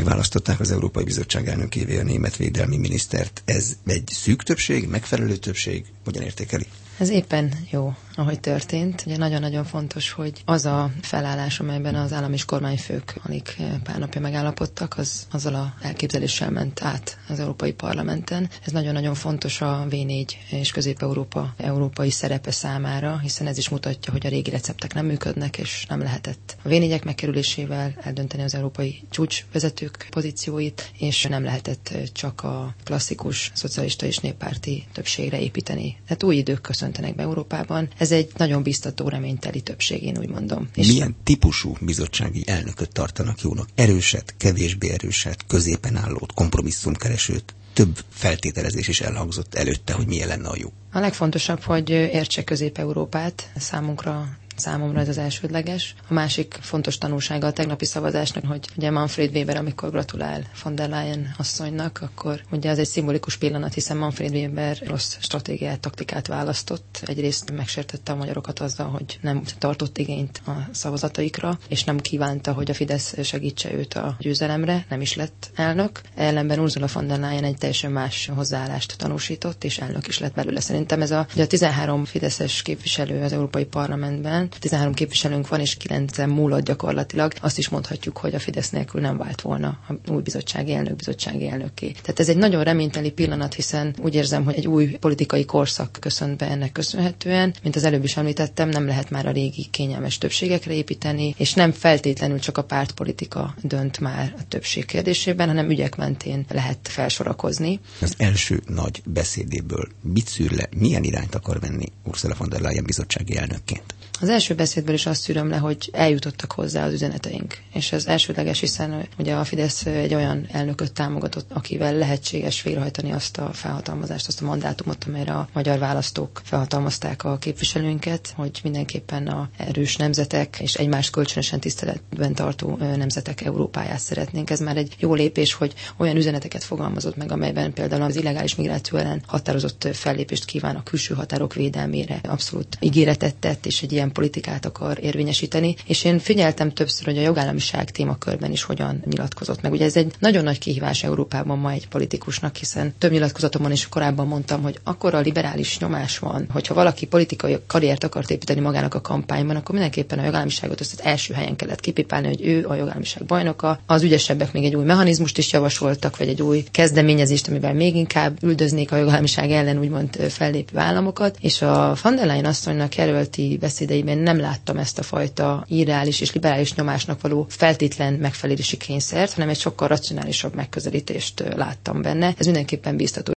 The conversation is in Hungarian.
kiválasztották az Európai Bizottság elnökévé a német védelmi minisztert. Ez egy szűk többség, megfelelő többség? Hogyan értékeli? Ez éppen jó, ahogy történt. Ugye nagyon-nagyon fontos, hogy az a felállás, amelyben az állam és kormányfők alig pár napja megállapodtak, az azzal a elképzeléssel ment át az Európai Parlamenten. Ez nagyon-nagyon fontos a V4 és Közép-Európa európai szerepe számára, hiszen ez is mutatja, hogy a régi receptek nem működnek, és nem lehetett a V4-ek megkerülésével eldönteni az európai csúcsvezetők pozícióit, és nem lehetett csak a klasszikus szocialista és néppárti többségre építeni. Tehát új idők köszöntenek be Európában. Ez egy nagyon biztató, reményteli többség, én úgy mondom. Milyen típusú bizottsági elnököt tartanak jónak? Erőset, kevésbé erőset, középen állót, kompromisszumkeresőt? Több feltételezés is elhangzott előtte, hogy milyen lenne a jó. A legfontosabb, hogy értse Közép-Európát. Számomra ez az elsődleges. A másik fontos tanulsága a tegnapi szavazásnak, hogy ugye Manfred Weber, amikor gratulál von der Leyen asszonynak, akkor ugye az egy szimbolikus pillanat, hiszen Manfred Weber rossz stratégiát, taktikát választott. Egyrészt megsértette a magyarokat azzal, hogy nem tartott igényt a szavazataikra, és nem kívánta, hogy a Fidesz segítse őt a győzelemre, nem is lett elnök. Ellenben Ursula von der Leyen egy teljesen más hozzáállást tanúsított, és elnök is lett belőle. Szerintem ez a 13 fideszes képviselő az Európai Parlamentben, 13 képviselőnk van, és 9-en múlott gyakorlatilag. Azt is mondhatjuk, hogy a Fidesz nélkül nem vált volna a új bizottsági elnökké. Tehát ez egy nagyon reményteli pillanat, hiszen úgy érzem, hogy egy új politikai korszak köszönt be ennek köszönhetően. Mint az előbb is említettem, nem lehet már a régi kényelmes többségekre építeni, és nem feltétlenül csak a pártpolitika dönt már a többség kérdésében, hanem ügyek mentén lehet felsorakozni. Az első nagy beszédéből mit szűr le, milyen irányt akar venni Ursula von der Leyen bizottsági elnökként? Az első beszédből is azt szűröm le, hogy eljutottak hozzá az üzeneteink. És ez elsődleges, hiszen ugye a Fidesz egy olyan elnököt támogatott, akivel lehetséges végrehajtani azt a felhatalmazást, azt a mandátumot, amelyre a magyar választók felhatalmazták a képviselőinket, hogy mindenképpen a erős nemzetek és egymást kölcsönösen tiszteletben tartó nemzetek Európáját szeretnénk. Ez már egy jó lépés, hogy olyan üzeneteket fogalmazott meg, amelyben például az illegális migráció ellen határozott fellépést kíván a külső határok védelmére. Abszolút ígéretet tett, és egy ilyen politikát akar érvényesíteni, és én figyeltem többször, hogy a jogállamiság témakörben is hogyan nyilatkozott meg. Ugye ez egy nagyon nagy kihívás Európában ma egy politikusnak, hiszen több nyilatkozatomon is korábban mondtam, hogy akkora liberális nyomás van, hogyha valaki politikai karriert akart építeni magának a kampányban, akkor mindenképpen a jogállamiságot az első helyen kellett kipipálni, hogy ő a jogállamiság bajnoka. Az ügyesebbek még egy új mechanizmust is javasoltak, vagy egy új kezdeményezést, amivel még inkább üldöznék a jogállamiság ellen úgymond fellépő államokat, és a von der Leyen asszonynak jelölti beszédeiben nem láttam ezt a fajta irreális és liberális nyomásnak való feltétlen megfelelési kényszert, hanem egy sokkal racionálisabb megközelítést láttam benne. Ez mindenképpen biztató.